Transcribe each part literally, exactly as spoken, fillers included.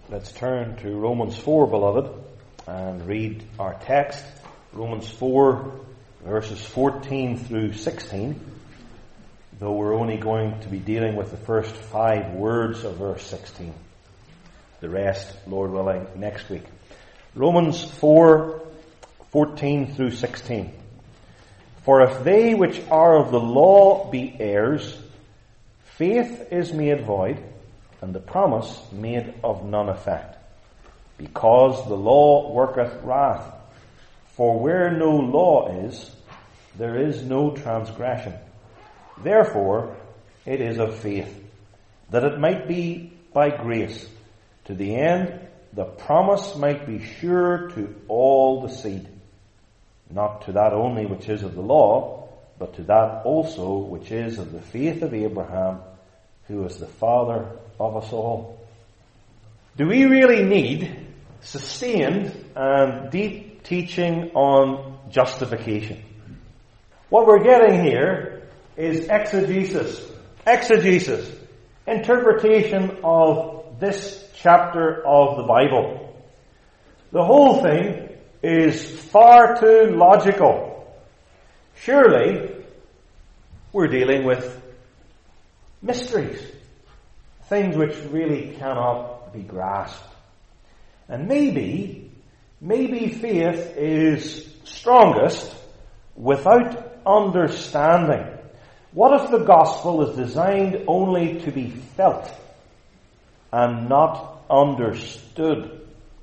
Let's turn to Romans four, beloved, and read our text. Romans four, verses fourteen through sixteen. Though we're only going to be dealing with the first five words of verse sixteen. The rest, Lord willing, next week. Romans four, fourteen through sixteen. For if they which are of the law be heirs, faith is made void, and the promise made of none effect. Because the law worketh wrath. For where no law is, there is no transgression. Therefore, it is of faith, that it might be by grace, to the end the promise might be sure to all the seed, not to that only which is of the law, but to that also which is of the faith of Abraham, who is the father of us all. Do we really need sustained and deep teaching on justification? What we're getting here is exegesis. Exegesis. Interpretation of this chapter of the Bible. The whole thing is far too logical. Surely, we're dealing with mysteries. Things which really cannot be grasped. And maybe, maybe faith is strongest without understanding. What if the gospel is designed only to be felt and not understood?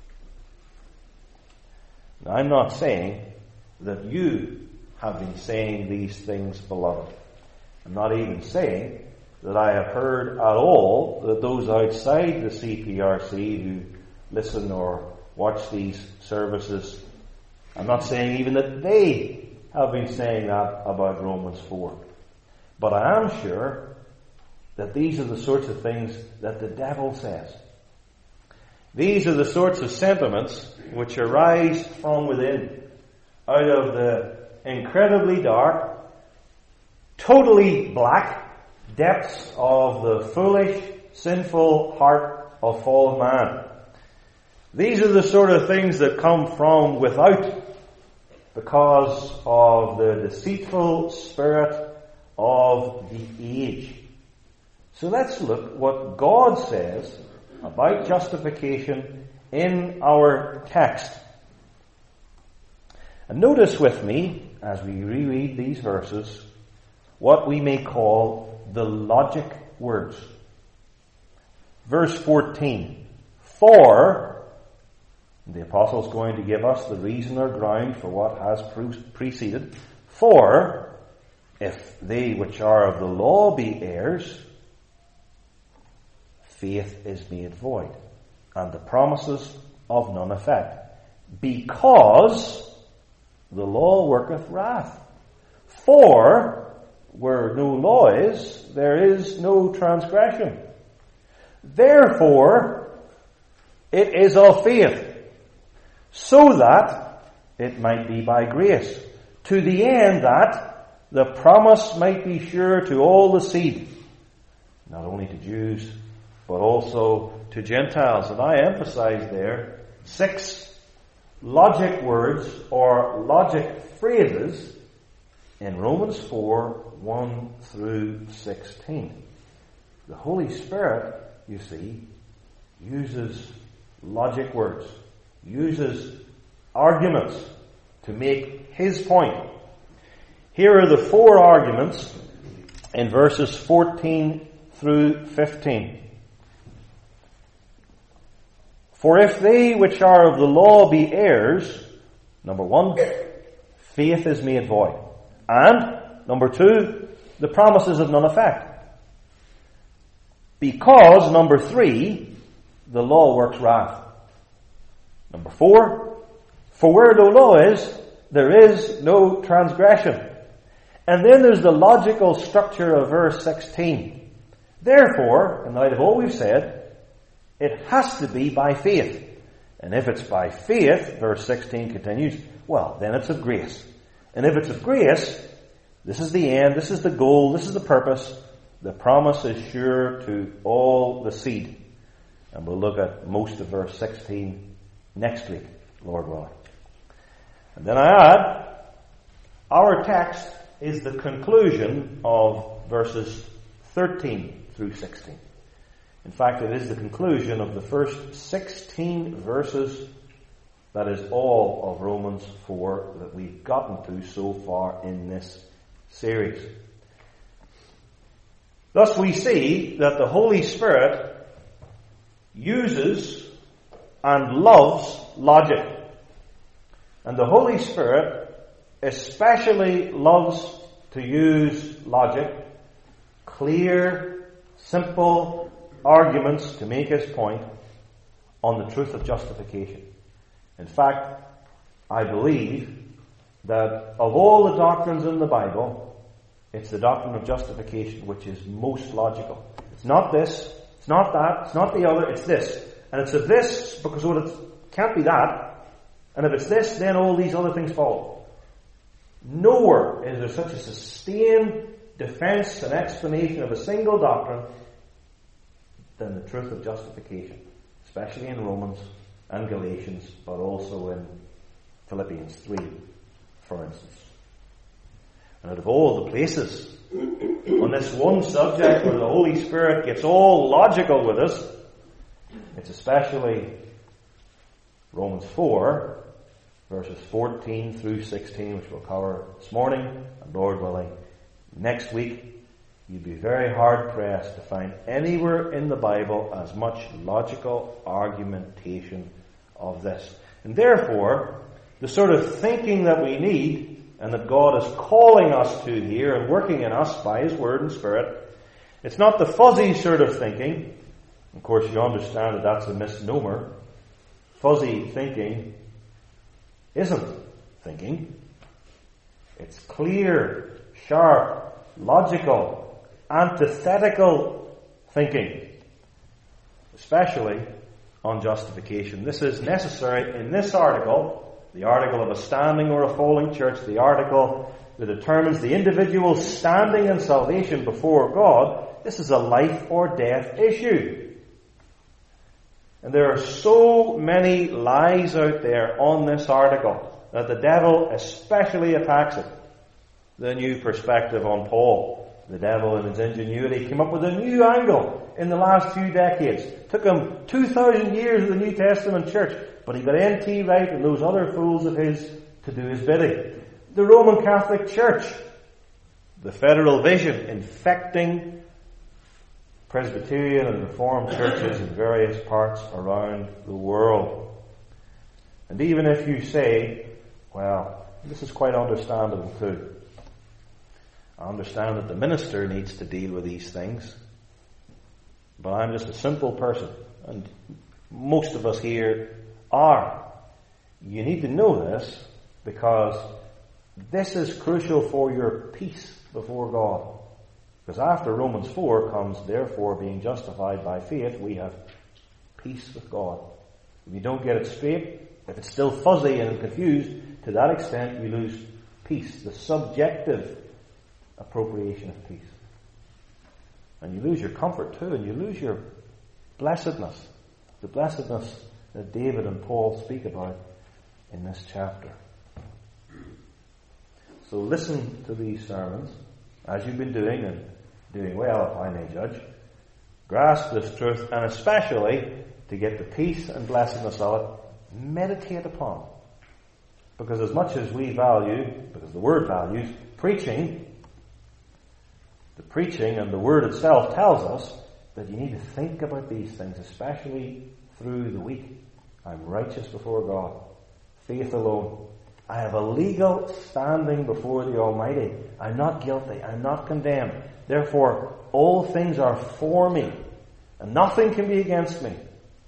Now, I'm not saying that you have been saying these things, beloved. I'm not even saying that I have heard at all that those outside the C P R C who listen or watch these services, I'm not saying even that they have been saying that about Romans four. But I am sure that these are the sorts of things that the devil says. These are the sorts of sentiments which arise from within, out of the incredibly dark, totally black depths of the foolish, sinful heart of fallen man. These are the sort of things that come from without because of the deceitful spirit of the age. So let's look what God says about justification in our text. And notice with me, as we reread these verses, what we may call the logic words. Verse fourteen. For, the apostle is going to give us the reason or ground for what has preceded. For, if they which are of the law be heirs, faith is made void, and the promises of none effect. Because the law worketh wrath. For where no law is, there is no transgression. Therefore, it is of faith, so that it might be by grace, to the end that the promise might be sure to all the seed, not only to Jews, but also to Gentiles. And I emphasize there six logic words or logic phrases in Romans four, one through sixteen. The Holy Spirit, you see, uses logic words, uses arguments to make his point. Here are the four arguments in verses fourteen through fifteen. For if they which are of the law be heirs, number one, faith is made void. And, number two, the promise is of none effect. Because, number three, the law works wrath. Number four, for where no law is, there is no transgression. And then there's the logical structure of verse sixteen. Therefore, in light of all we've said, it has to be by faith. And if it's by faith, verse sixteen continues, well, then it's of grace. And if it's of grace, this is the end, this is the goal, this is the purpose. The promise is sure to all the seed. And we'll look at most of verse sixteen next week, Lord willing. And then I add, our text is the conclusion of verses thirteen through sixteen. In fact, it is the conclusion of the first sixteen verses. That is all of Romans four that we've gotten to so far in this series. Thus we see that the Holy Spirit uses and loves logic. And the Holy Spirit especially loves to use logic, clear, simple arguments to make his point on the truth of justification. In fact, I believe that of all the doctrines in the Bible, it's the doctrine of justification which is most logical. It's not this, it's not that, it's not the other, it's this. And it's of this because well, it can't be that. And if it's this, then all these other things follow. Nowhere is there such a sustained defense and explanation of a single doctrine than the truth of justification, especially in Romans and Galatians, but also in Philippians three, for instance. And out of all the places on this one subject where the Holy Spirit gets all logical with us, it's especially Romans four, verses fourteen through sixteen, which we'll cover this morning, and Lord willing, next week. You'd be very hard pressed to find anywhere in the Bible as much logical argumentation of this. And therefore, the sort of thinking that we need, and that God is calling us to here and working in us by His Word and Spirit, it's not the fuzzy sort of thinking. Of course, you understand that that's a misnomer. Fuzzy thinking isn't thinking. It's clear, sharp, logical, antithetical thinking, especially on justification. This is necessary in this article, the article of a standing or a falling church, the article that determines the individual's standing in salvation before God. This is a life or death issue. And there are so many lies out there on this article that the devil especially attacks it. The new perspective on Paul. The devil, in his ingenuity, came up with a new angle in the last few decades. It took him two thousand years of the New Testament church, but he got N T right and those other fools of his to do his bidding. The Roman Catholic Church, the Federal Vision, infecting Presbyterian and Reformed churches in various parts around the world. And even if you say, well, this is quite understandable too. I understand that the minister needs to deal with these things, but I'm just a simple person, and most of us here are. You need to know this because this is crucial for your peace before God. Because after Romans four comes, therefore, being justified by faith, we have peace with God. If you don't get it straight, if it's still fuzzy and confused, to that extent you lose peace, the subjective appropriation of peace. And you lose your comfort too, and you lose your blessedness, the blessedness that David and Paul speak about in this chapter. So listen to these sermons, as you've been doing, and doing well, if I may judge. Grasp this truth, and especially, to get the peace and blessedness of it, meditate upon it. Because as much as we value, because the Word values, preaching, the preaching and the Word itself tells us that you need to think about these things, especially through the week. I'm righteous before God. Faith alone. I have a legal standing before the Almighty. I'm not guilty. I'm not condemned. Therefore, all things are for me, and nothing can be against me.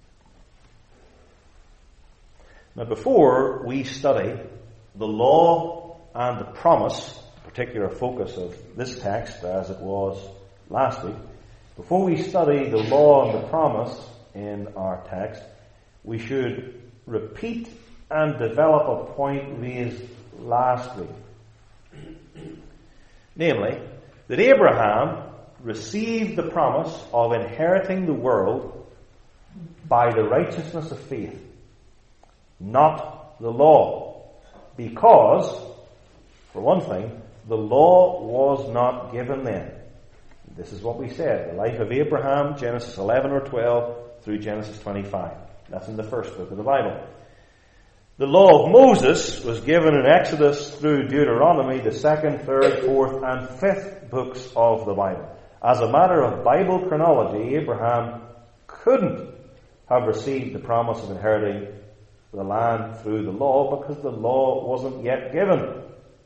Now, before we study the law and the promise, particular focus of this text as it was last week, before we study the law and the promise in our text, we should repeat and develop a point raised last week. Namely, that Abraham received the promise of inheriting the world by the righteousness of faith, not the law. Because, for one thing, the law was not given then. This is what we said. The life of Abraham, Genesis eleven or twelve through Genesis twenty-five. That's in the first book of the Bible. The law of Moses was given in Exodus through Deuteronomy, the second, third, fourth, and fifth books of the Bible. As a matter of Bible chronology, Abraham couldn't have received the promise of inheriting the land through the law because the law wasn't yet given.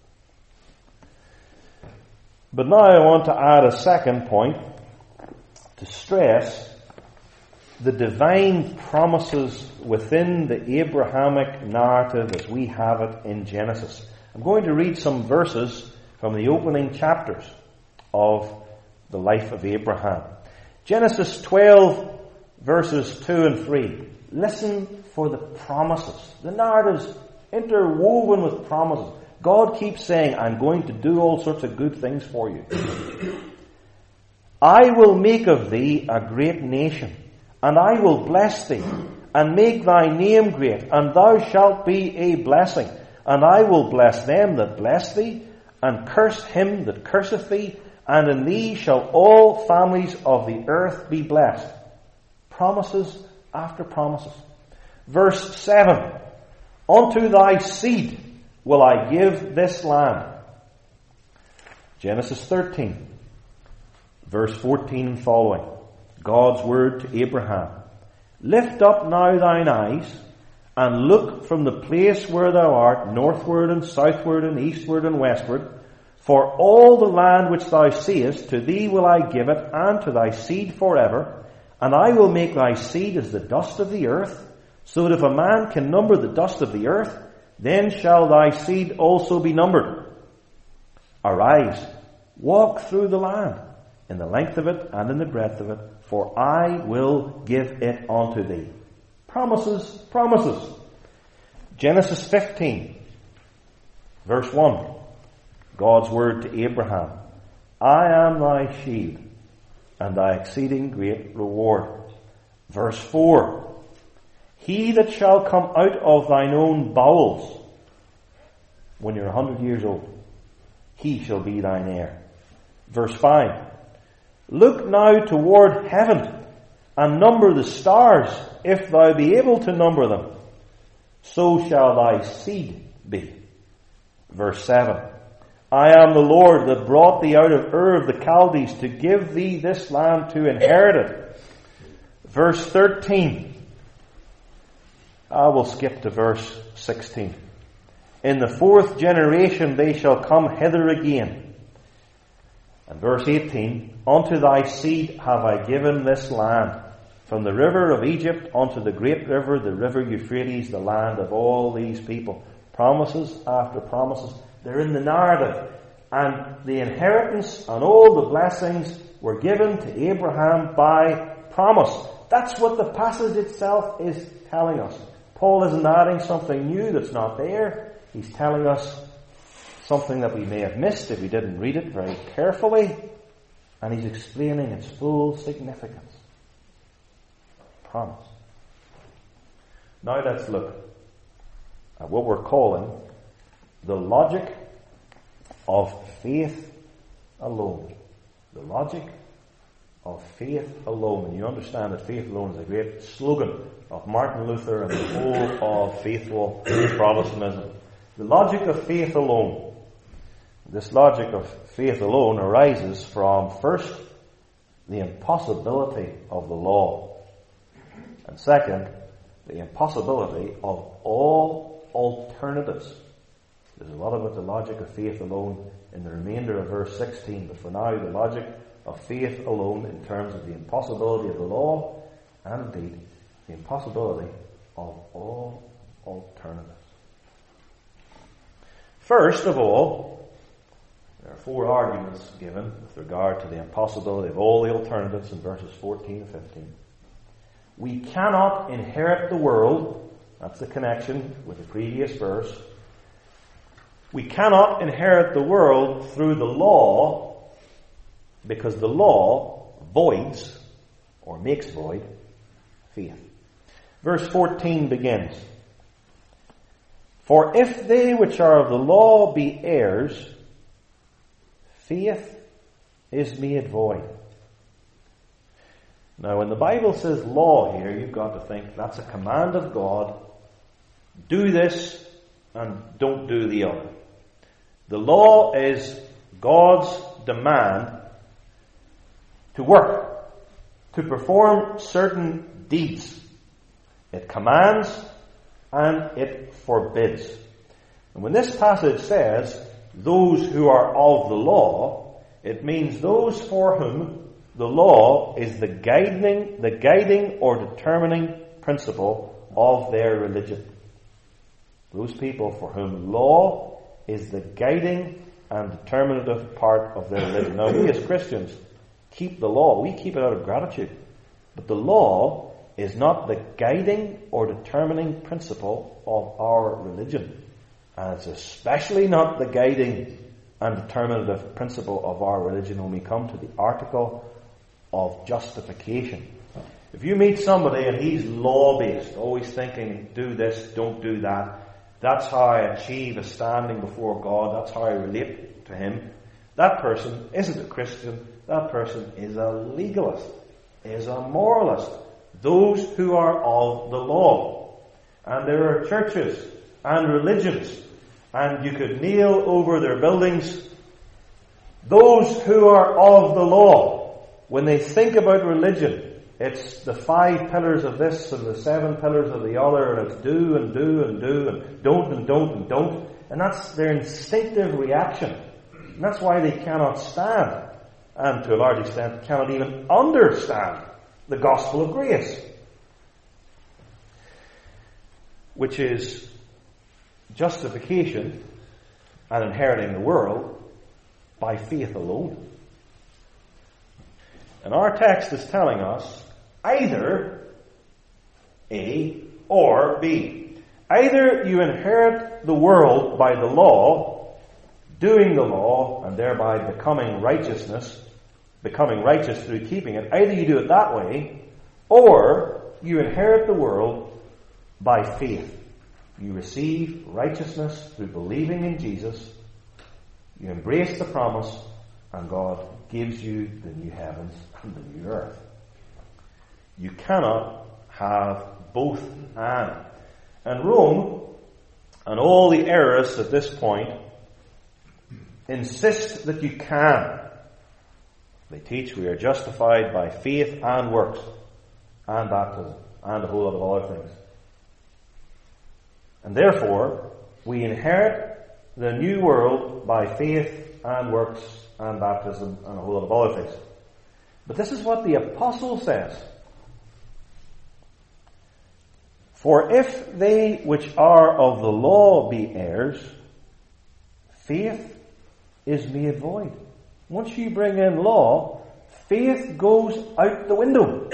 But now I want to add a second point to stress the divine promises within the Abrahamic narrative as we have it in Genesis. I'm going to read some verses from the opening chapters of the life of Abraham. Genesis twelve, verses two and three. Listen for the promises. The narrative's interwoven with promises. God keeps saying, I'm going to do all sorts of good things for you. I will make of thee a great nation, and I will bless thee, and make thy name great, and thou shalt be a blessing. And I will bless them that bless thee, and curse him that curseth thee, and in thee shall all families of the earth be blessed. Promises after promises. Verse seven. Unto thy seed will I give this land. Genesis thirteen, verse fourteen and following. God's word to Abraham. Lift up now thine eyes, and look from the place where thou art, northward and southward and eastward and westward. For all the land which thou seest, to thee will I give it, and to thy seed forever. And I will make thy seed as the dust of the earth, so that if a man can number the dust of the earth, then shall thy seed also be numbered. Arise, walk through the land, in the length of it and in the breadth of it, for I will give it unto thee. Promises, promises. Genesis fifteen, verse one. God's word to Abraham. I am thy shield, and thy exceeding great reward. Verse four. He that shall come out of thine own bowels, when you're a hundred years old, he shall be thine heir. Verse five. Look now toward heaven, and number the stars, if thou be able to number them. So shall thy seed be. Verse seven. I am the Lord that brought thee out of Ur of the Chaldees to give thee this land to inherit it. Verse thirteen. I will skip to verse sixteen. In the fourth generation they shall come hither again. And verse eighteen. Unto thy seed have I given this land, from the river of Egypt unto the great river, the river Euphrates, the land of all these people. Promises after promises. They're in the narrative. And the inheritance and all the blessings were given to Abraham by promise. That's what the passage itself is telling us. Paul isn't adding something new that's not there. He's telling us something that we may have missed if we didn't read it very carefully. And he's explaining its full significance. Promise. Now let's look at what we're calling the logic of faith alone. The logic of faith alone. And you understand that faith alone is a great slogan of Martin Luther and the whole of faithful Protestantism. The logic of faith alone. This logic of faith alone arises from, first, the impossibility of the law. And second, the impossibility of all alternatives. There's a lot about the logic of faith alone in the remainder of verse sixteen, but for now the logic of faith alone in terms of the impossibility of the law and indeed the impossibility of all alternatives. First of all, there are four arguments given with regard to the impossibility of all the alternatives in verses fourteen and fifteen. We cannot inherit the world. That's the connection with the previous verse. We cannot inherit the world through the law because the law voids or makes void faith. Verse fourteen begins, "For if they which are of the law be heirs, faith is made void." Now, when the Bible says law here, you've got to think that's a command of God. Do this and don't do the other. The law is God's demand to work, to perform certain deeds. It commands and it forbids. And when this passage says, those who are of the law, it means those for whom the law is the guiding, the guiding or determining principle of their religion. Those people for whom law is the guiding and determinative part of their religion. Now, we as Christians keep the law. We keep it out of gratitude. But the law is not the guiding or determining principle of our religion. And it's especially not the guiding and determinative principle of our religion when we come to the article of justification. If you meet somebody and he's law-based, always thinking, do this, don't do that, that's how I achieve a standing before God, that's how I relate to Him, that person isn't a Christian, that person is a legalist, is a moralist. Those who are of the law. And there are churches and religions, and you could nail over their buildings, those who are of the law. When they think about religion, it's the five pillars of this and the seven pillars of the other, and it's do and do and do and don't and don't and don't. And that's their instinctive reaction. And that's why they cannot stand, and to a large extent cannot even understand the gospel of grace, which is justification and inheriting the world by faith alone. And our text is telling us either A or B. Either you inherit the world by the law, doing the law, and thereby becoming righteousness, becoming righteous through keeping it. Either you do it that way, or you inherit the world by faith. You receive righteousness through believing in Jesus. You embrace the promise, and God gives you the new heavens and the new earth. You cannot have both and. And Rome, and all the errors at this point, insist that you can. They teach we are justified by faith and works, and baptism, and a whole lot of other things. And therefore, we inherit the new world by faith and works and baptism and a whole lot of other things. But this is what the apostle says. For if they which are of the law be heirs, faith is made void. Once you bring in law, faith goes out the window.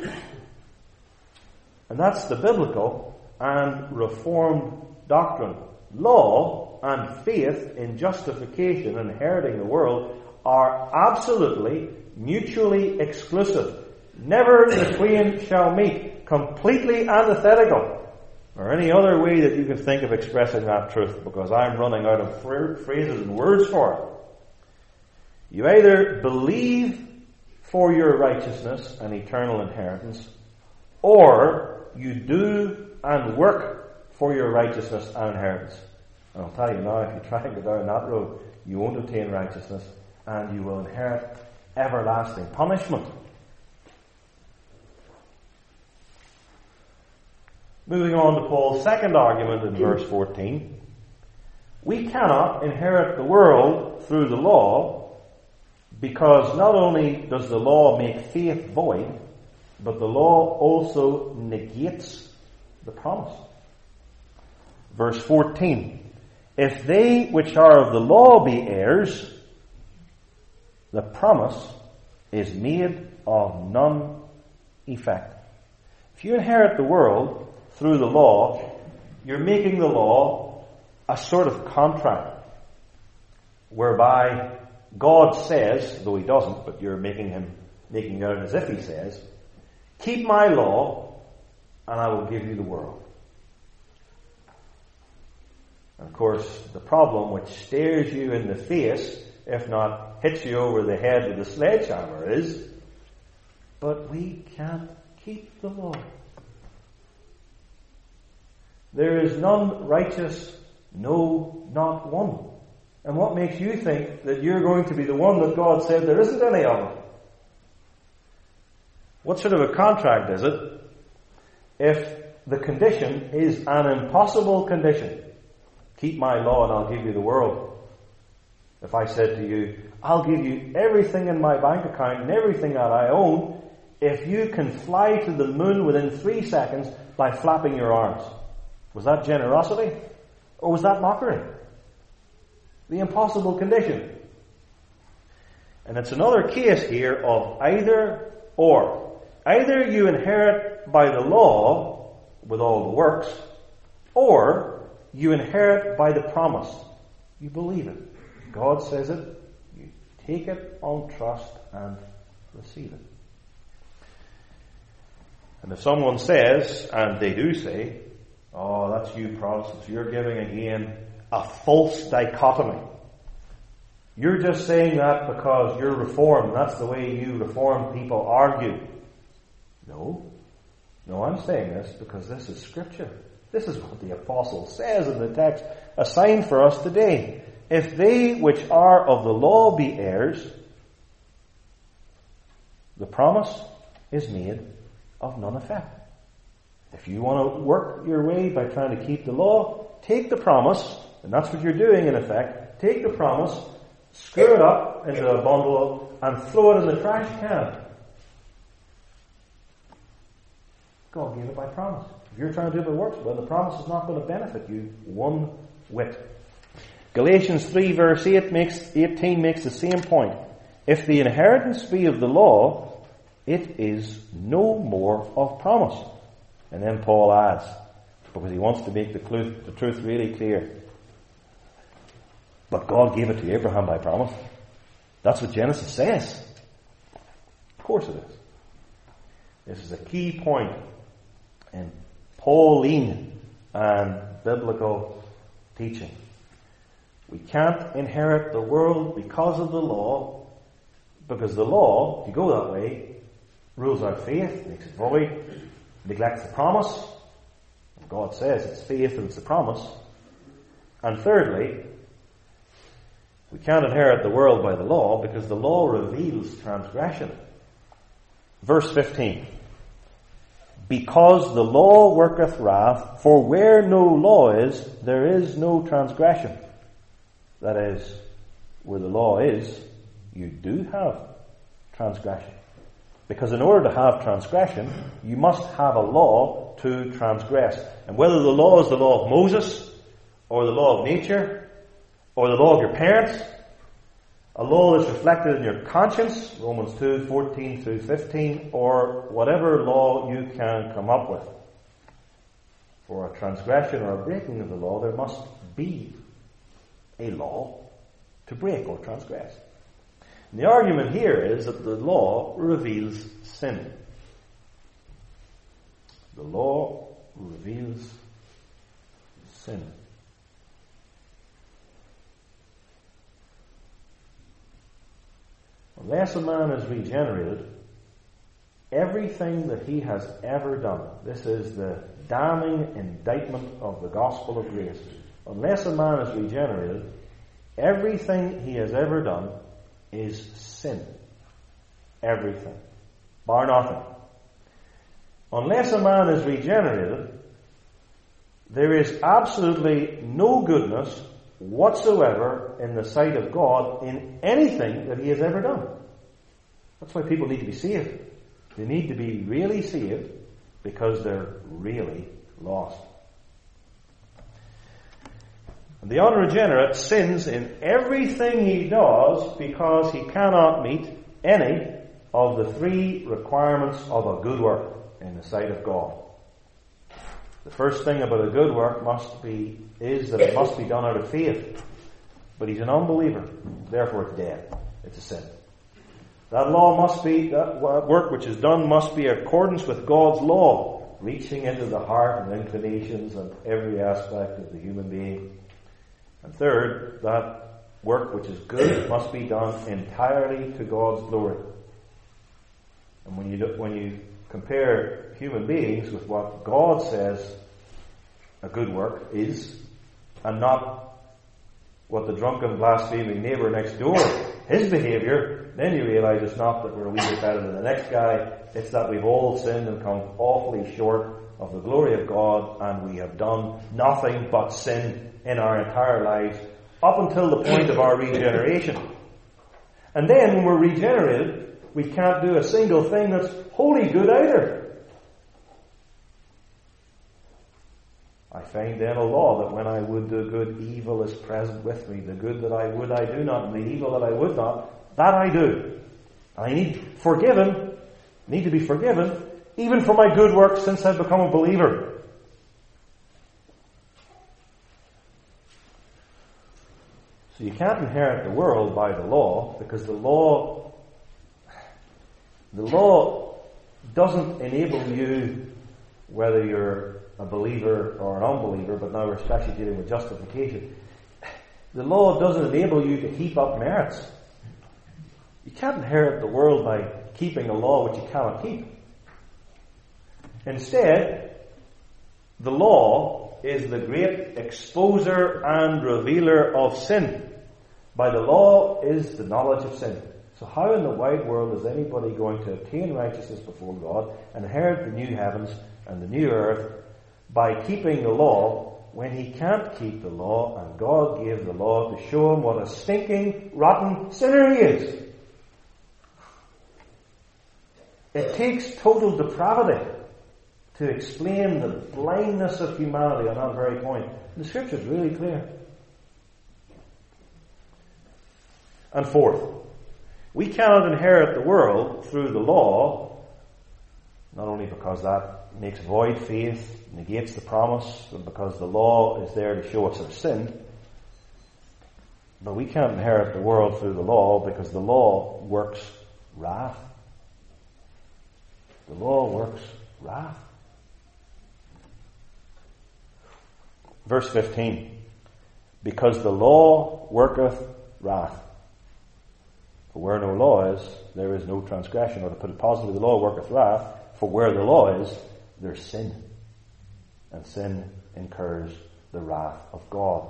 And that's the biblical and reformed doctrine. Law and faith in justification and inheriting the world are absolutely mutually exclusive. Never the twain shall meet. Completely antithetical. Or any other way that you can think of expressing that truth, because I'm running out of phrases and words for it. You either believe for your righteousness and eternal inheritance, or you do and work for your righteousness and inheritance. And I'll tell you now, if you try and go down that road, you won't obtain righteousness, and you will inherit everlasting punishment. Moving on to Paul's second argument in verse fourteen. We cannot inherit the world through the law, because not only does the law make faith void, but the law also negates the promise. Verse fourteen. If they which are of the law be heirs, the promise is made of none effect. If you inherit the world through the law, you're making the law a sort of contract whereby God says, though He doesn't, but you're making him making it out as if He says, keep my law and I will give you the world. And of course, the problem which stares you in the face, if not hits you over the head with a sledgehammer, is, but we can't keep the law. There is none righteous, no, not one. And what makes you think that you're going to be the one that God said there isn't any of? What sort of a contract is it if the condition is an impossible condition? Keep my law and I'll give you the world. If I said to you, I'll give you everything in my bank account and everything that I own if you can fly to the moon within three seconds by flapping your arms. Was that generosity? Or was that mockery? The impossible condition. And it's another case here of either or. Either you inherit by the law with all the works, or you inherit by the promise. You believe it. God says it. You take it on trust and receive it. And if someone says, and they do say, oh, that's you Protestants, you're giving again a false dichotomy. You're just saying that because you're Reformed. That's the way you Reformed people argue. No. No, I'm saying this because this is Scripture. This is what the Apostle says in the text assigned for us today. If they which are of the law be heirs, the promise is made of none effect. If you want to work your way by trying to keep the law, take the promise, and that's what you're doing in effect. Take the promise, screw it up into a bundle, and throw it in the trash can. God gave it by promise. If you're trying to do it by works, well, the promise is not going to benefit you one whit. Galatians three verse eight makes, eighteen makes the same point. If the inheritance be of the law, it is no more of promise. And then Paul adds, because he wants to make the truth, the truth really clear. But God gave it to Abraham by promise. That's what Genesis says. Of course it is. This is a key point in Pauline and biblical teaching. We can't inherit the world because of the law, because the law, if you go that way, rules out faith, makes it void, neglects the promise. God says it's faith and it's the promise. And thirdly, we can't inherit the world by the law because the law reveals transgression. Verse fifteen. Because the law worketh wrath, for where no law is, there is no transgression. That is, where the law is, you do have transgression. Because in order to have transgression, you must have a law to transgress. And whether the law is the law of Moses, or the law of nature, or the law of your parents, a law that's reflected in your conscience, Romans two, fourteen through fifteen, or whatever law you can come up with. For a transgression or a breaking of the law, there must be a law to break or transgress. And the argument here is that the law reveals sin. The law reveals sin. Unless a man is regenerated, everything that he has ever done, this is the damning indictment of the gospel of grace. Unless a man is regenerated, everything he has ever done is sin. Everything. Bar nothing. Unless a man is regenerated, there is absolutely no goodness whatsoever in the sight of God in anything that he has ever done. That's why people need to be saved. They need to be really saved because they're really lost. And the unregenerate sins in everything he does because he cannot meet any of the three requirements of a good work in the sight of God. The first thing about a good work must be is that it must be done out of faith. But he's an unbeliever, therefore it's dead. It's a sin. That law must be, that work which is done must be in accordance with God's law. reaching into the heart and inclinations and every aspect of the human being. And third, that work which is good must be done entirely to God's glory. And when you do, when you compare human beings with what God says a good work is, and not what the drunken, blaspheming neighbour next door, his behaviour, then you realise it's not that we're a wee bit better than the next guy, it's that we've all sinned and come awfully short of the glory of God, and we have done nothing but sin in our entire lives up until the point of our regeneration. And then when we're regenerated, we can't do a single thing that's wholly good either. I find then a law that when I would do good, evil is present with me. The good that I would I do not, and the evil that I would not, that I do. I need forgiven, need to be forgiven, even for my good works since I've become a believer. So you can't inherit the world by the law, because the law, the law doesn't enable you, whether you're a believer or an unbeliever, but now we're especially dealing with justification. The law doesn't enable you to heap up merits. You can't inherit the world by keeping a law which you cannot keep. Instead, the law is the great exposer and revealer of sin. By the law is the knowledge of sin. So how in the wide world is anybody going to attain righteousness before God and inherit the new heavens and the new earth by keeping the law when he can't keep the law, and God gave the law to show him what a stinking, rotten sinner he is? It takes total depravity to explain the blindness of humanity on that very point. The Scripture is really clear. And fourth, we cannot inherit the world through the law, not only because that makes void faith, negates the promise, but because the law is there to show us our sin. But we can't inherit the world through the law because the law works wrath. The law works wrath. Verse fifteen. Because the law worketh wrath. For where no law is, there is no transgression. Or to put it positively, the law worketh wrath. For where the law is, there's sin. And sin incurs the wrath of God.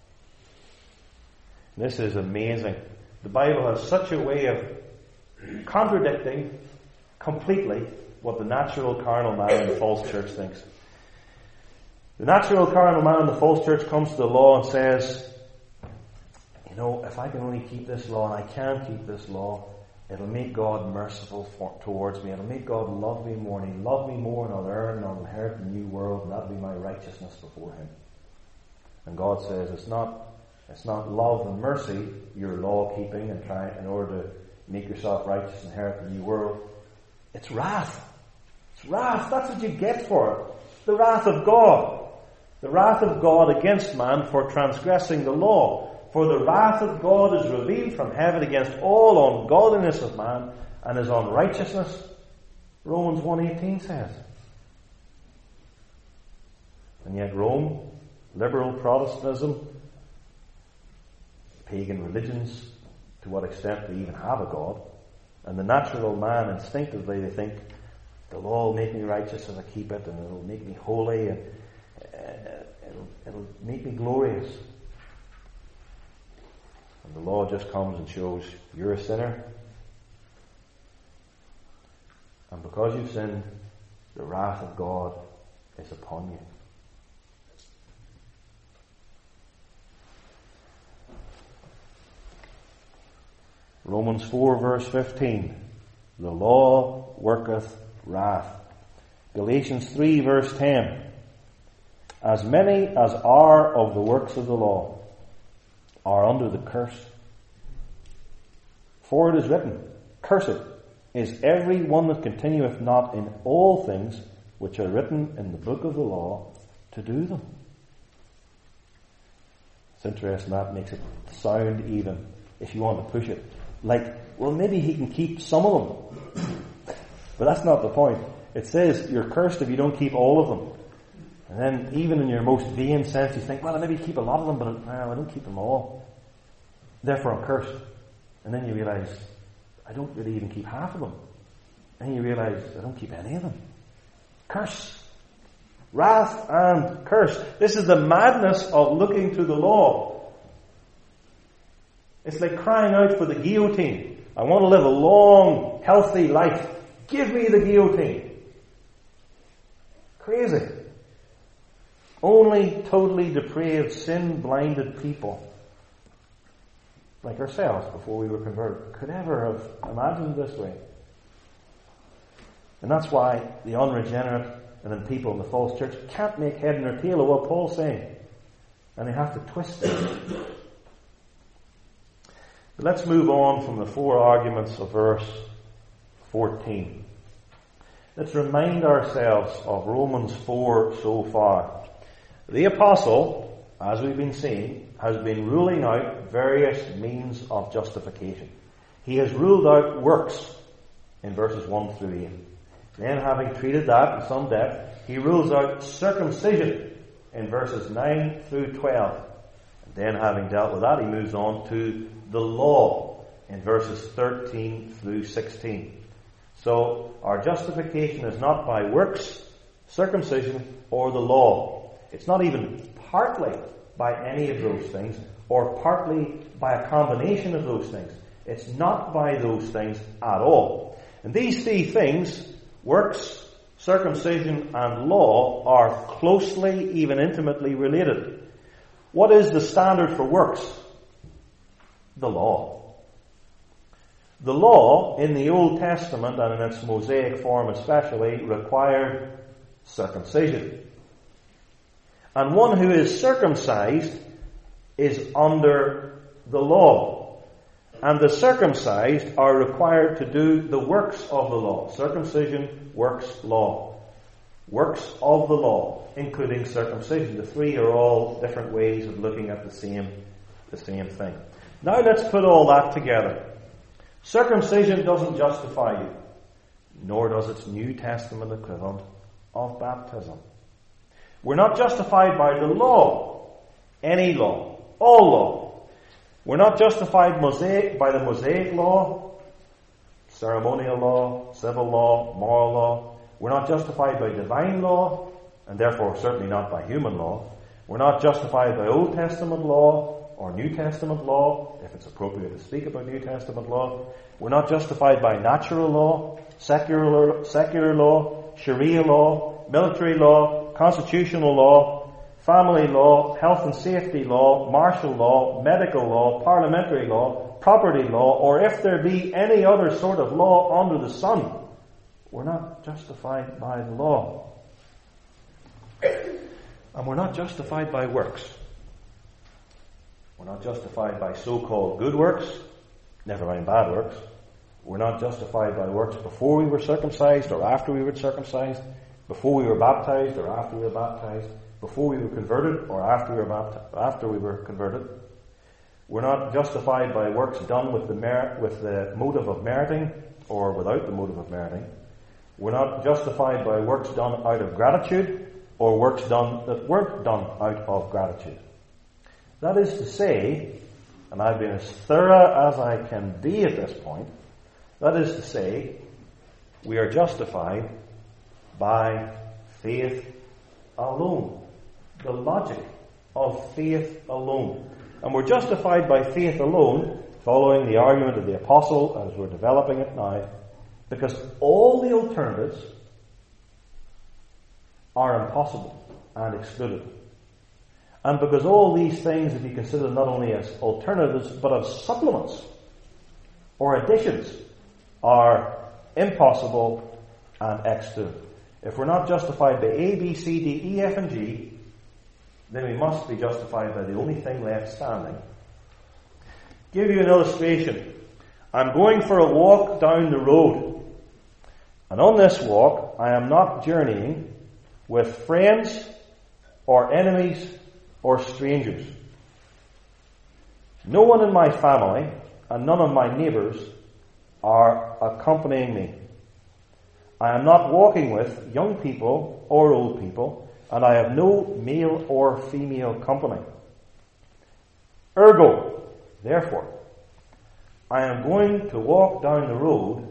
This is amazing. The Bible has such a way of contradicting completely what the natural carnal man in the false church thinks. The natural carnal man in the false church comes to the law and says, you know, if I can only keep this law, and I can keep this law, it'll make God merciful for, towards me. It'll make God love me more, and He'll love me more, and I'll earn and I'll inherit the new world, and that'll be my righteousness before Him. And God says it's not it's not love and mercy, your law keeping and trying in order to make yourself righteous and inherit the new world. It's wrath. It's wrath. That's what you get for it. The wrath of God. The wrath of God against man for transgressing the law. For the wrath of God is revealed from heaven against all ungodliness of man and his unrighteousness. Romans one eighteen says. And yet Rome, liberal Protestantism, pagan religions, to what extent they even have a God, and the natural man instinctively they think the law will make me righteous if I keep it, and it'll make me holy, and uh, it'll, it'll make me glorious. And the law just comes and shows you're a sinner. And because you've sinned, the wrath of God is upon you. Romans four verse fifteen. The law worketh wrath. Galatians three verse ten. As many as are of the works of the law are under the curse. For it is written, Cursed is every one that continueth not in all things which are written in the book of the law to do them. It's interesting, that makes it sound even, if you want to push it, like, well, maybe he can keep some of them. But that's not the point. It says you're cursed if you don't keep all of them. And then even in your most vain sense, you think, well, I maybe keep a lot of them, but no, I don't keep them all. Therefore I'm cursed. And then you realize, I don't really even keep half of them. And you realize, I don't keep any of them. Curse. Wrath and curse. This is the madness of looking to the law. It's like crying out for the guillotine. I want to live a long, healthy life. Give me the guillotine. Crazy. Only totally depraved, sin-blinded people like ourselves before we were converted could ever have imagined this way. And that's why the unregenerate and then people in the false church can't make head nor tail of what Paul's saying. And they have to twist it. But let's move on from the four arguments of verse fourteen. Let's remind ourselves of Romans four so far. The apostle, as we've been seeing, has been ruling out various means of justification. He has ruled out works in verses one through eight. Then, having treated that in some depth, he rules out circumcision in verses nine through twelve. And then, having dealt with that, he moves on to the law in verses thirteen through sixteen. So, our justification is not by works, circumcision, or the law. It's not even partly by any of those things, or partly by a combination of those things. It's not by those things at all. And these three things, works, circumcision, and law, are closely, even intimately related. What is the standard for works? The law. The law, in the Old Testament, and in its Mosaic form especially, required circumcision. And one who is circumcised is under the law. And the circumcised are required to do the works of the law. Circumcision, works, law. Works of the law, including circumcision. The three are all different ways of looking at the same, the same thing. Now let's put all that together. Circumcision doesn't justify you, nor does its New Testament equivalent of baptism. We're not justified by the law, any law, all law. We're not justified Mosaic, by the Mosaic law, ceremonial law, civil law, moral law. We're not justified by divine law, and therefore certainly not by human law. We're not justified by Old Testament law or New Testament law, if it's appropriate to speak about New Testament law. We're not justified by natural law, secular, secular law, Sharia law, military law, constitutional law, family law, health and safety law, martial law, medical law, parliamentary law, property law, or if there be any other sort of law under the sun. We're not justified by the law. And we're not justified by works. We're not justified by so-called good works, never mind bad works. We're not justified by works before we were circumcised or after we were circumcised, before we were baptized or after we were baptized, before we were converted or after we were baptized, after we were converted. We're not justified by works done with the merit, with the motive of meriting or without the motive of meriting. We're not justified by works done out of gratitude or works done that weren't done out of gratitude. That is to say, and I've been as thorough as I can be at this point, that is to say, we are justified by faith alone. The logic of faith alone. And we're justified by faith alone, following the argument of the apostle as we're developing it now, because all the alternatives are impossible and excluded. And because all these things, if you consider them not only as alternatives, but as supplements or additions, are impossible and excluded. If we're not justified by A, B, C, D, E, F, and G, then we must be justified by the only thing left standing. Give you an illustration. I'm going for a walk down the road. And on this walk, I am not journeying with friends or enemies or strangers. No one in my family and none of my neighbours are accompanying me. I am not walking with young people or old people, and I have no male or female company. Ergo, therefore, I am going to walk down the road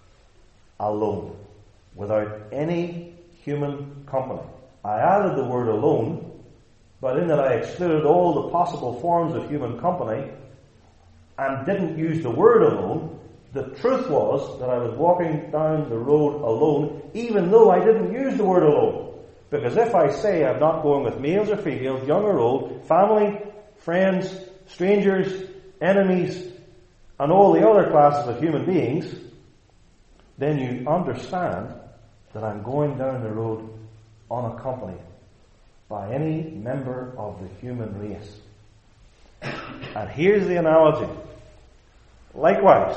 alone, without any human company. I added the word alone, but in that I excluded all the possible forms of human company and didn't use the word alone. The truth was that I was walking down the road alone, even though I didn't use the word alone. Because if I say I'm not going with males or females, young or old, family, friends, strangers, enemies, and all the other classes of human beings, then you understand that I'm going down the road unaccompanied by any member of the human race. And here's the analogy. Likewise,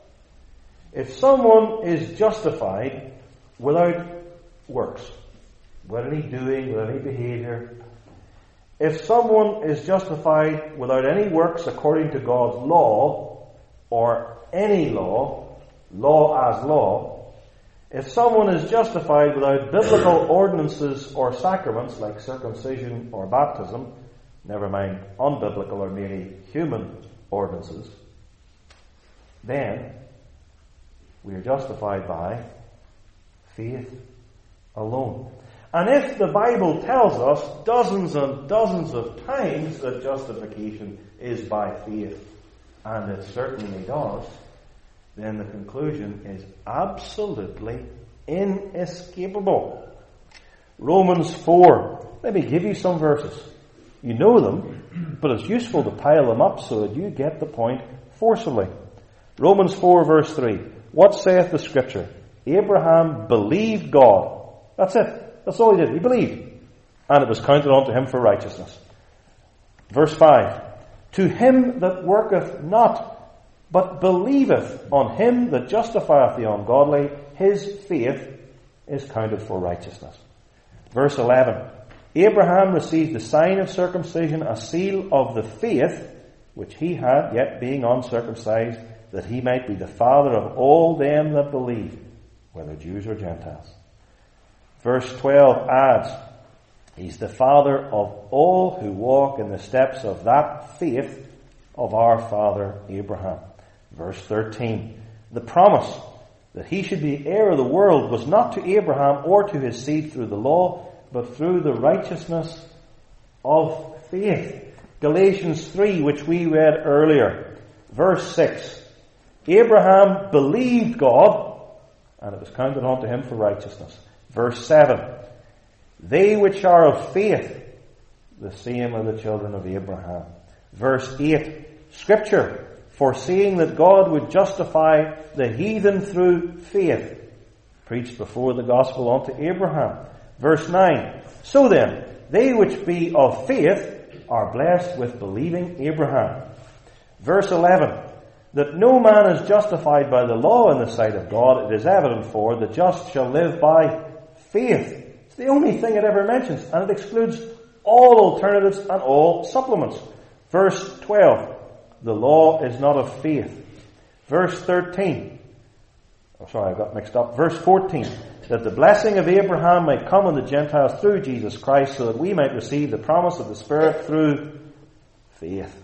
if someone is justified without works, without any doing, without any behavior, if someone is justified without any works according to God's law, or any law, law as law, if someone is justified without biblical ordinances or sacraments like circumcision or baptism, never mind unbiblical or merely human ordinances, then we are justified by faith alone. And if the Bible tells us dozens and dozens of times that justification is by faith, and it certainly does, then the conclusion is absolutely inescapable. Romans four. Let me give you some verses. You know them, but it's useful to pile them up so that you get the point forcibly. Romans four verse three. What saith the Scripture? Abraham believed God. That's it. That's all he did. He believed. And it was counted unto him for righteousness. Verse five. To him that worketh not, but believeth on him that justifieth the ungodly, his faith is counted for righteousness. Verse eleven. Abraham received the sign of circumcision, a seal of the faith which he had, yet being uncircumcised, that he might be the father of all them that believe, whether Jews or Gentiles. Verse twelve adds, he's the father of all who walk in the steps of that faith of our father Abraham. Verse thirteen, the promise that he should be heir of the world was not to Abraham or to his seed through the law, but through the righteousness of faith. Galatians three, which we read earlier. Verse six, Abraham believed God, and it was counted unto him for righteousness. Verse seven, they which are of faith, the same are the children of Abraham. Verse eight, Scripture, foreseeing that God would justify the heathen through faith, preached before the gospel unto Abraham. Verse nine, so then, they which be of faith are blessed with believing Abraham. Verse eleven, that no man is justified by the law in the sight of God, it is evident for the just shall live by faith. It's the only thing it ever mentions, and it excludes all alternatives and all supplements. Verse twelve, the law is not of faith. Verse thirteen, oh sorry, I got mixed up. Verse fourteen, that the blessing of Abraham might come on the Gentiles through Jesus Christ, so that we might receive the promise of the Spirit through faith.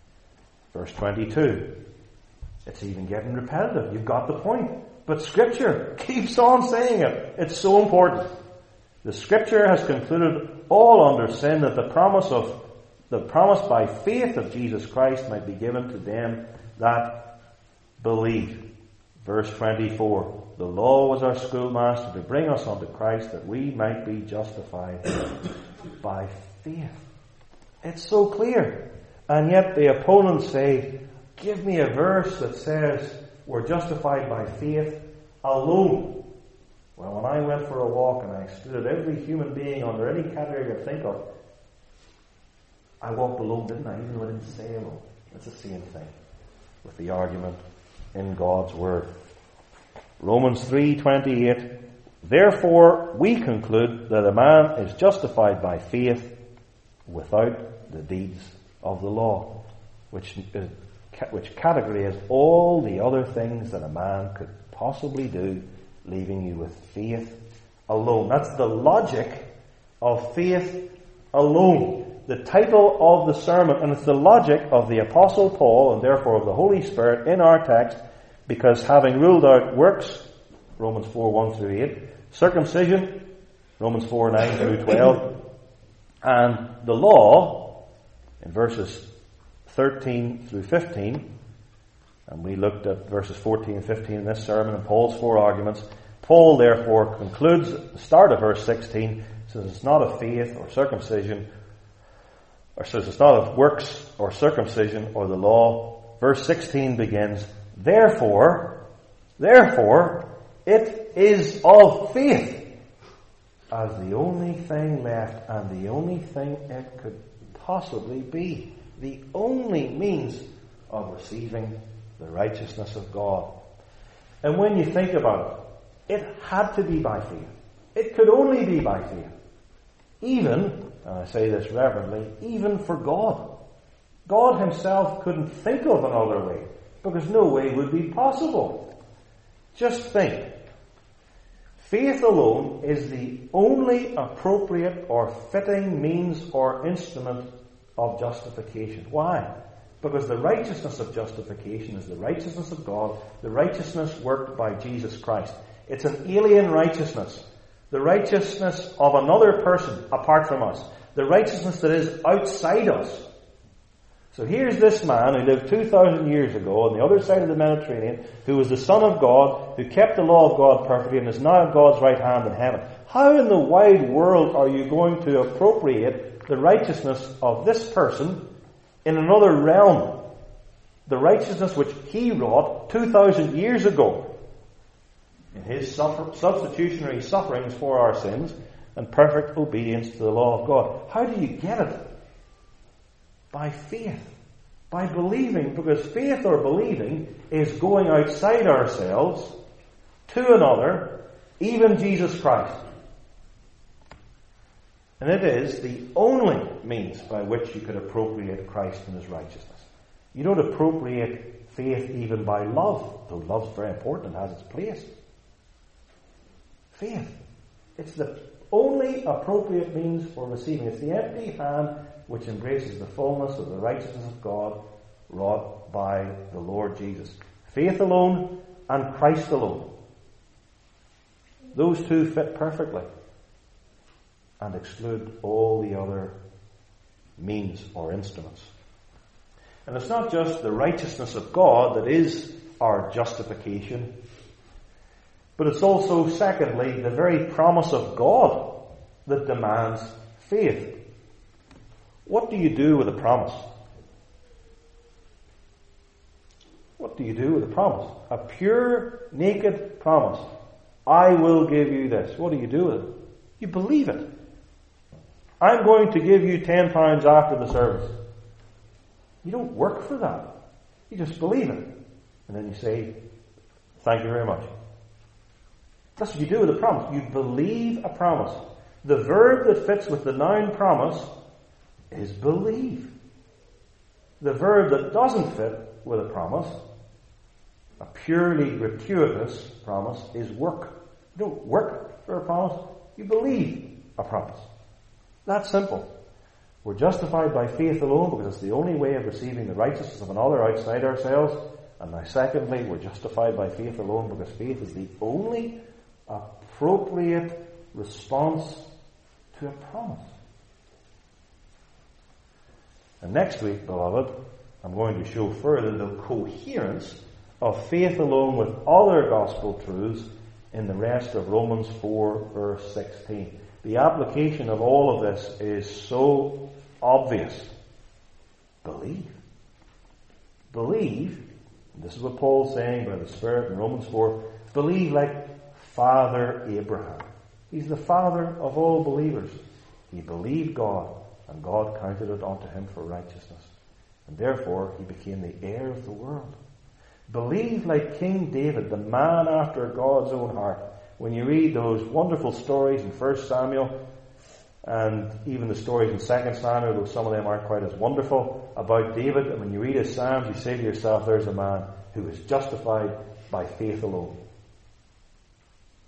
Verse twenty-two, it's even getting repetitive. You've got the point. But Scripture keeps on saying it. It's so important. The Scripture has concluded all under sin that the promise of the promise by faith of Jesus Christ might be given to them that believe. Verse twenty-four, the law was our schoolmaster to bring us unto Christ that we might be justified by faith. It's so clear. And yet the opponents say, give me a verse that says we're justified by faith alone. Well, when I went for a walk and I excluded every human being under any category I could think of, I walked alone, didn't I? Even though I didn't say alone. It's the same thing with the argument in God's Word. Romans three twenty-eight, therefore we conclude that a man is justified by faith without the deeds of the law, which is which category is all the other things that a man could possibly do leaving you with faith alone. That's the logic of faith alone. The title of the sermon, and it's the logic of the Apostle Paul, and therefore of the Holy Spirit in our text, because having ruled out works, Romans four, one through eight, circumcision, Romans four, nine through twelve, and the law, in verses thirteen through fifteen, and we looked at verses fourteen and fifteen in this sermon and Paul's four arguments. Paul therefore concludes at the start of verse sixteen, says it's not of faith or circumcision, or says it's not of works or circumcision or the law. Verse sixteen begins, Therefore, therefore, it is of faith as the only thing left and the only thing it could possibly be. The only means of receiving the righteousness of God. And when you think about it, it had to be by faith. It could only be by faith. Even, and I say this reverently, even for God. God himself couldn't think of another way, because no way would be possible. Just think. Faith alone is the only appropriate or fitting means or instrument of justification. Why? Because the righteousness of justification is the righteousness of God, the righteousness worked by Jesus Christ. It's an alien righteousness. The righteousness of another person apart from us. The righteousness that is outside us. So here's this man who lived two thousand years ago on the other side of the Mediterranean, who was the Son of God, who kept the law of God perfectly and is now at God's right hand in heaven. How in the wide world are you going to appropriate the righteousness of this person in another realm? The righteousness which he wrought two thousand years ago in his suffer- substitutionary sufferings for our sins and perfect obedience to the law of God. How do you get it? By faith. By believing. Because faith or believing is going outside ourselves to another, even Jesus Christ. And it is the only means by which you could appropriate Christ and his righteousness. You don't appropriate faith even by love, though love's very important and has its place. Faith. It's the only appropriate means for receiving. It's the empty hand which embraces the fullness of the righteousness of God wrought by the Lord Jesus. Faith alone and Christ alone. Those two fit perfectly and exclude all the other means or instruments. And it's not just the righteousness of God that is our justification, but it's also, secondly, the very promise of God that demands faith. What do you do with a promise? What do you do with a promise? A pure, naked promise. I will give you this. What do you do with it? You believe it. I'm going to give you ten pounds after the service. You don't work for that. You just believe it. And then you say, thank you very much. That's what you do with a promise. You believe a promise. The verb that fits with the noun promise is believe. The verb that doesn't fit with a promise, a purely gratuitous promise, is work. You don't work for a promise. You believe a promise. That's simple. We're justified by faith alone because it's the only way of receiving the righteousness of another outside ourselves. And now secondly, we're justified by faith alone because faith is the only appropriate response to a promise. And next week, beloved, I'm going to show further the coherence of faith alone with other gospel truths in the rest of Romans four, verse sixteen. The application of all of this is so obvious. Believe. Believe, this is what Paul's saying by the Spirit in Romans four, believe like Father Abraham. He's the father of all believers. He believed God, and God counted it unto him for righteousness. And therefore, he became the heir of the world. Believe like King David, the man after God's own heart. When you read those wonderful stories in First Samuel, and even the stories in Second Samuel, though some of them aren't quite as wonderful, about David, and when you read his Psalms, you say to yourself, there's a man who is justified by faith alone.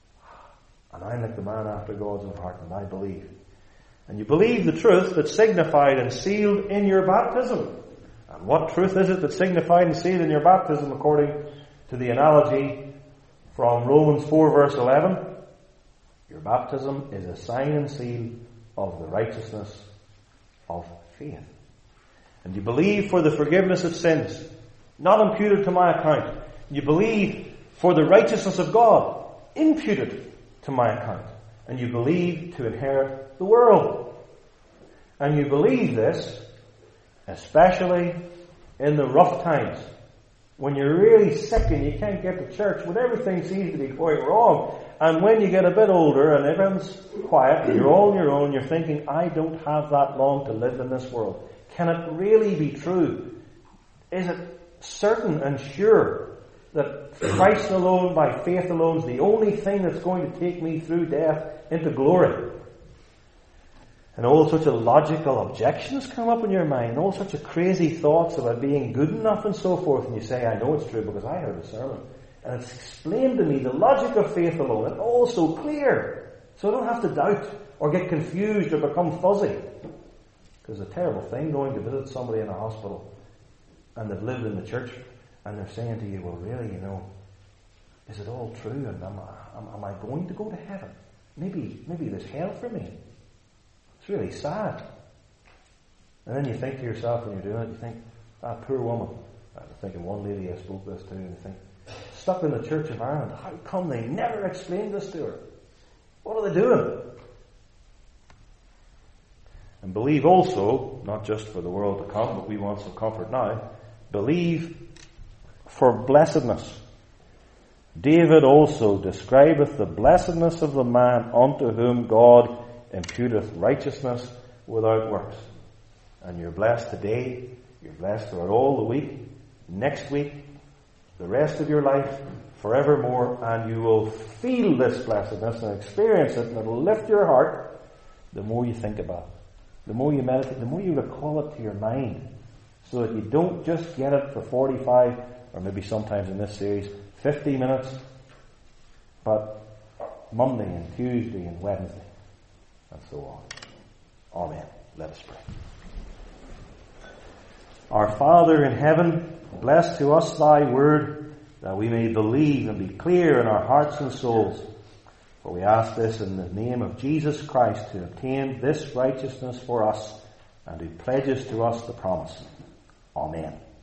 And I'm like the man after God's own heart, and I believe. And you believe the truth that's signified and sealed in your baptism. And what truth is it that's signified and sealed in your baptism according to the analogy from Romans four verse eleven? Your baptism is a sign and seal of the righteousness of faith. And you believe for the forgiveness of sins, not imputed to my account. You believe for the righteousness of God, imputed to my account. And you believe to inherit the world. And you believe this, especially in the rough times, when you're really sick and you can't get to church, when everything seems to be going wrong, and when you get a bit older and everyone's quiet and you're all on your own, you're thinking, I don't have that long to live in this world. Can it really be true? Is it certain and sure that Christ alone, by faith alone, is the only thing that's going to take me through death into glory? And all sorts of logical objections come up in your mind, all sorts of crazy thoughts about being good enough and so forth, and you say, I know it's true because I heard a sermon. And it's explained to me the logic of faith alone, and all so clear. So I don't have to doubt or get confused or become fuzzy. Because it's a terrible thing going to visit somebody in a hospital and they've lived in the church and they're saying to you, well really, you know, is it all true? And am I, am, am I going to go to heaven? Maybe, maybe there's hell for me. It's really sad. And then you think to yourself when you're doing it, you think, ah, poor woman. I was thinking one lady I spoke this to, and you think, stuck in the Church of Ireland, how come they never explained this to her? What are they doing? And believe also, not just for the world to come, but we want some comfort now, believe for blessedness. David also describeth the blessedness of the man unto whom God imputeth righteousness without works. And you're blessed today, you're blessed throughout all the week, next week, the rest of your life, forevermore, and you will feel this blessedness and experience it, and it'll lift your heart the more you think about it. The more you meditate, the more you recall it to your mind, so that you don't just get it for forty-five, or maybe sometimes in this series, fifty minutes, but Monday and Tuesday and Wednesday, and so on. Amen. Let us pray. Our Father in heaven, bless to us thy word, that we may believe and be clear in our hearts and souls. For we ask this in the name of Jesus Christ, who obtained this righteousness for us and who pledges to us the promise. Amen.